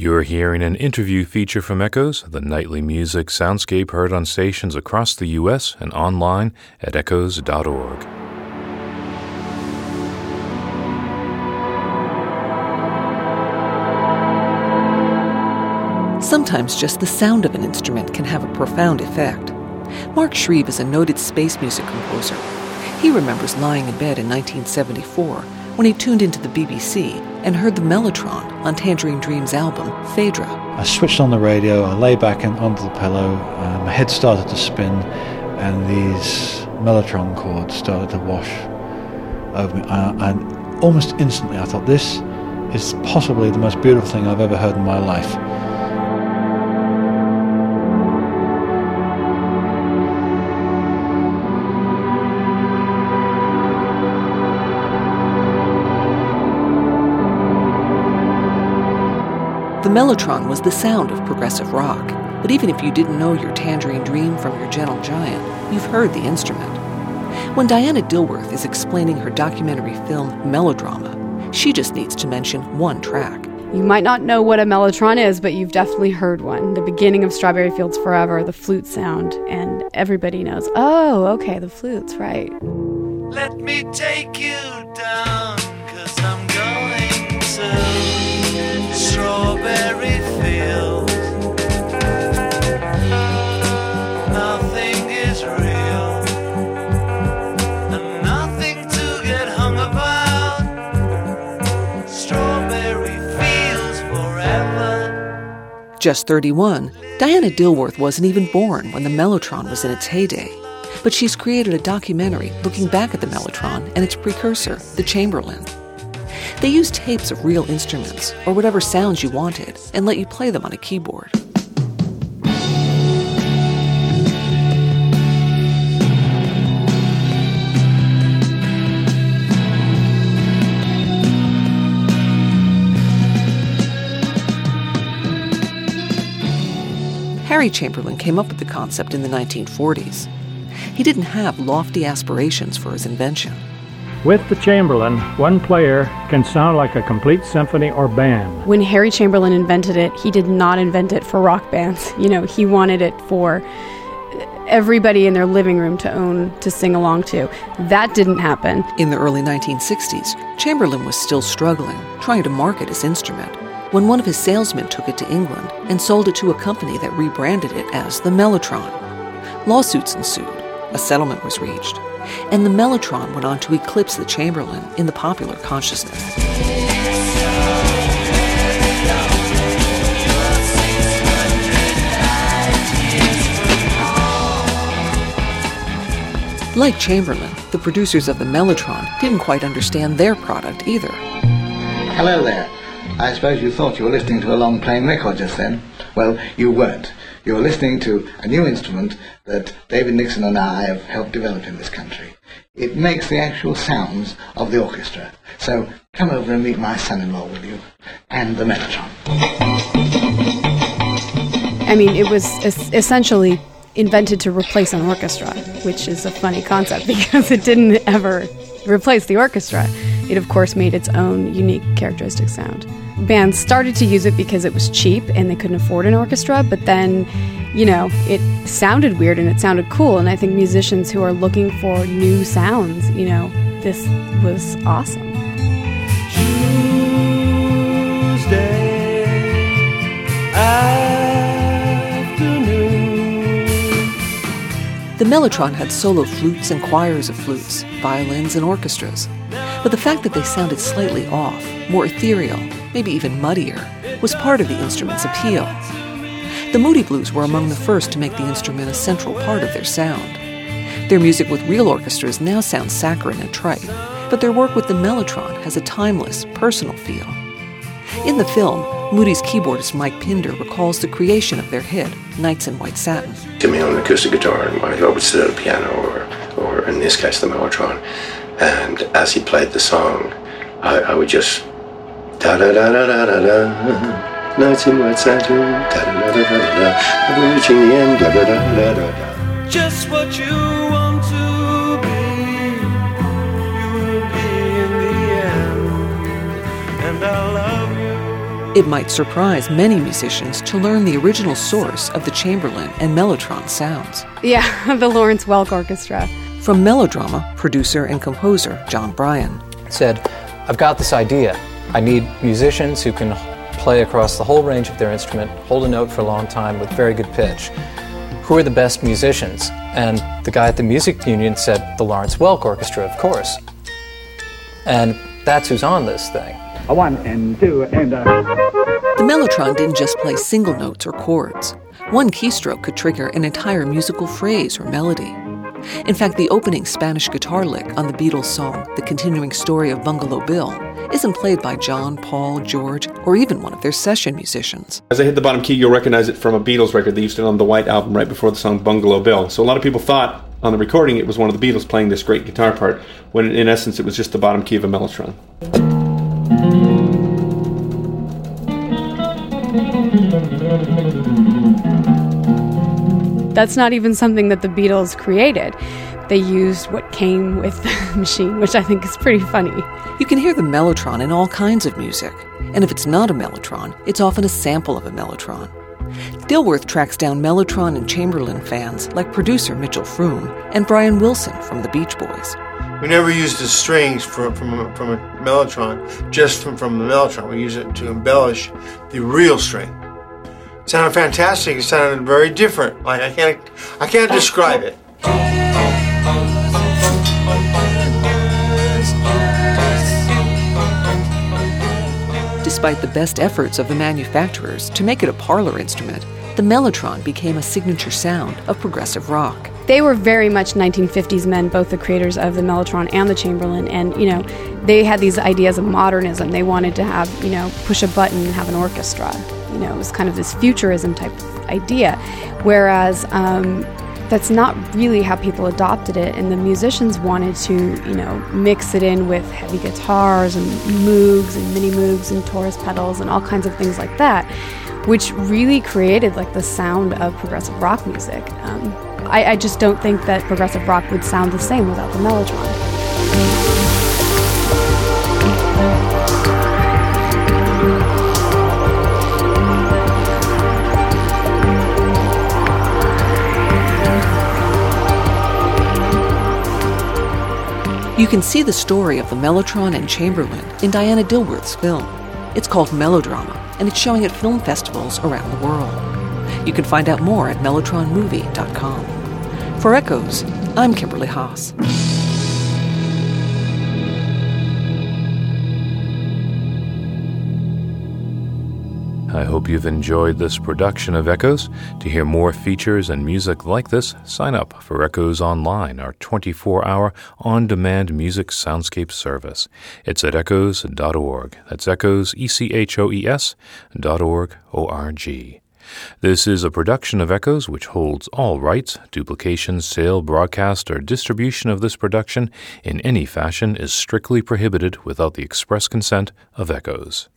You're hearing an interview feature from Echoes, the nightly music soundscape heard on stations across the U.S. and online at echoes.org. Sometimes just the sound of an instrument can have a profound effect. Mark Shreve is a noted space music composer. He remembers lying in bed in 1974 when he tuned into the BBC and heard the Mellotron on Tangerine Dream's album, Phaedra. I switched on the radio, I lay back onto the pillow, my head started to spin, and these Mellotron chords started to wash over me. And almost instantly I thought, this is possibly the most beautiful thing I've ever heard in my life. The Mellotron was the sound of progressive rock, but even if you didn't know your Tangerine Dream from your Gentle Giant, you've heard the instrument. When Diana Dilworth is explaining her documentary film Melodrama, she just needs to mention one track. You might not know what a mellotron is, but you've definitely heard one. The beginning of Strawberry Fields Forever, the flute sound, and everybody knows, oh, okay, the flute's right. Let me take you down, 'cause I'm going to Strawberry Fields. Nothing is real, and nothing to get hung about. Strawberry Fields forever. Just 31, Diana Dilworth wasn't even born when the Mellotron was in its heyday. But she's created a documentary looking back at the Mellotron and its precursor, the Chamberlin. They used tapes of real instruments, or whatever sounds you wanted, and let you play them on a keyboard. Harry Chamberlain came up with the concept in the 1940s. He didn't have lofty aspirations for his invention. With the Chamberlin, one player can sound like a complete symphony or band. When Harry Chamberlain invented it, he did not invent it for rock bands. He wanted it for everybody in their living room to sing along to. That didn't happen. In the early 1960s, Chamberlain was still struggling, trying to market his instrument, when one of his salesmen took it to England and sold it to a company that rebranded it as the Mellotron. Lawsuits ensued. A settlement was reached, and the Mellotron went on to eclipse the Chamberlin in the popular consciousness. Like Chamberlin, the producers of the Mellotron didn't quite understand their product either. Hello there. I suppose you thought you were listening to a long playing record just then. Well, you weren't. You were listening to a new instrument that David Nixon and I have helped develop in this country. It makes the actual sounds of the orchestra. So come over and meet my son-in-law, will you? And the Mellotron. I mean, it was essentially invented to replace an orchestra, which is a funny concept because it didn't ever replace the orchestra. It, of course, made its own unique characteristic sound. Bands started to use it because it was cheap and they couldn't afford an orchestra, but then, it sounded weird and it sounded cool, and I think musicians who are looking for new sounds, this was awesome. Tuesday afternoon. The Mellotron had solo flutes and choirs of flutes, violins and orchestras. But the fact that they sounded slightly off, more ethereal, maybe even muddier, was part of the instrument's appeal. The Moody Blues were among the first to make the instrument a central part of their sound. Their music with real orchestras now sounds saccharine and trite, but their work with the Mellotron has a timeless, personal feel. In the film, Moody's keyboardist Mike Pinder recalls the creation of their hit, Nights in White Satin. To me on an acoustic guitar, and I would sit at a piano, or in this case, the Mellotron. And as he played the song, I would just da-da-da-da-da-da-da, nights in white satin, da-da-da-da-da-da, I'm reaching the end, da-da-da-da-da-da. Just what you want to be, you will be in the end. And I love you It might surprise many musicians to learn the original source of the Chamberlin and Mellotron sounds. Yeah, the Lawrence Welk Orchestra. From Melodrama, producer and composer John Bryan said, I've got this idea. I need musicians who can play across the whole range of their instrument, hold a note for a long time with very good pitch. Who are the best musicians? And the guy at the music union said, the Lawrence Welk Orchestra, of course. And that's who's on this thing. A 1 and 2 and a... The Mellotron didn't just play single notes or chords. One keystroke could trigger an entire musical phrase or melody. In fact, the opening Spanish guitar lick on the Beatles song, The Continuing Story of Bungalow Bill, isn't played by John, Paul, George, or even one of their session musicians. As I hit the bottom key, you'll recognize it from a Beatles record they used it on the White Album right before the song Bungalow Bill. So a lot of people thought on the recording it was one of the Beatles playing this great guitar part, when in essence it was just the bottom key of a Mellotron. That's not even something that the Beatles created. They used what came with the machine, which I think is pretty funny. You can hear the Mellotron in all kinds of music. And if it's not a Mellotron, it's often a sample of a Mellotron. Dilworth tracks down Mellotron and Chamberlin fans like producer Mitchell Froom and Brian Wilson from the Beach Boys. We never used the strings from a Mellotron, just from the Mellotron. We use it to embellish the real string. It sounded fantastic. It sounded very different. Like I can't describe it. Despite the best efforts of the manufacturers to make it a parlor instrument, the Mellotron became a signature sound of progressive rock. They were very much 1950s men, both the creators of the Mellotron and the Chamberlin, and, they had these ideas of modernism. They wanted to have, push a button and have an orchestra. It was kind of this futurism type of idea, whereas that's not really how people adopted it, and the musicians wanted to, mix it in with heavy guitars and Moogs and mini Moogs and Taurus pedals and all kinds of things like that, which really created like the sound of progressive rock music. I just don't think that progressive rock would sound the same without the Mellotron. You can see the story of the Mellotron and Chamberlin in Diana Dilworth's film. It's called Melodrama, and it's showing at film festivals around the world. You can find out more at mellotronmovie.com. For Echoes, I'm Kimberly Haas. I hope you've enjoyed this production of Echoes. To hear more features and music like this, sign up for Echoes Online, our 24-hour on-demand music soundscape service. It's at echoes.org. That's Echoes, ECHOES.org, O-R-G. This is a production of Echoes which holds all rights. Duplication, sale, broadcast, or distribution of this production in any fashion is strictly prohibited without the express consent of Echoes.